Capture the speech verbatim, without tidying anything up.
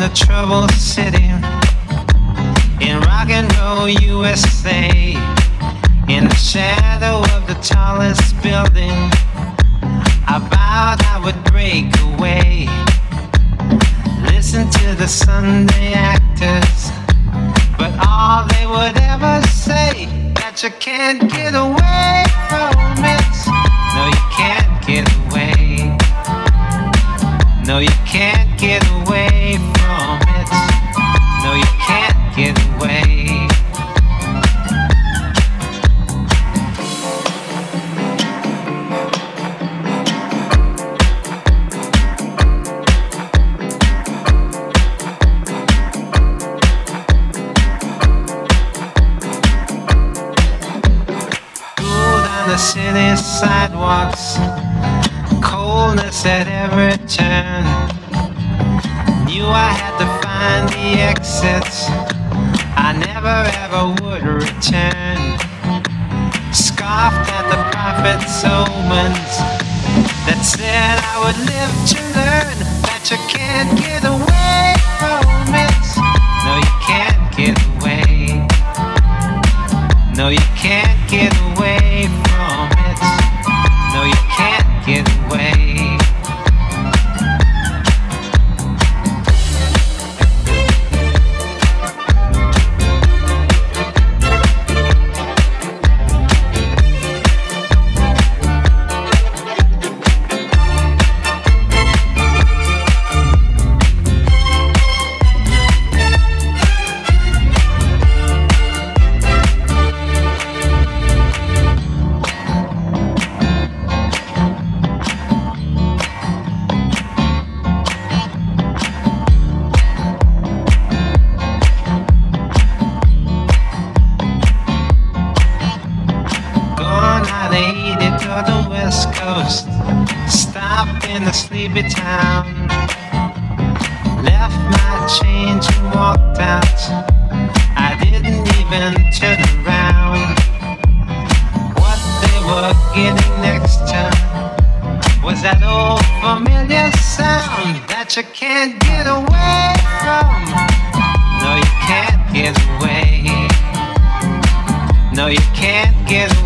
the troubled city, in rock and roll U S A, in the shadow of the tallest building, I vowed I would break away. Listen to the Sunday actors, but all they would ever say, that you can't get away from it. No, you can't get away. No, you can't get away from it. No, you can't get away. Cool down the city sidewalks, coldness at every turn. Knew I had to find the exits, I never ever would return. Scoffed at the prophet's omens that said I would live to learn that you can't get away from it. No, you can't get away. No, you can't get away from it. No, you can't get away. Stopped in the sleepy town, left my change and walked out. I didn't even turn around. What they were getting next to was that old familiar sound that you can't get away from. No, you can't get away. No, you can't get away.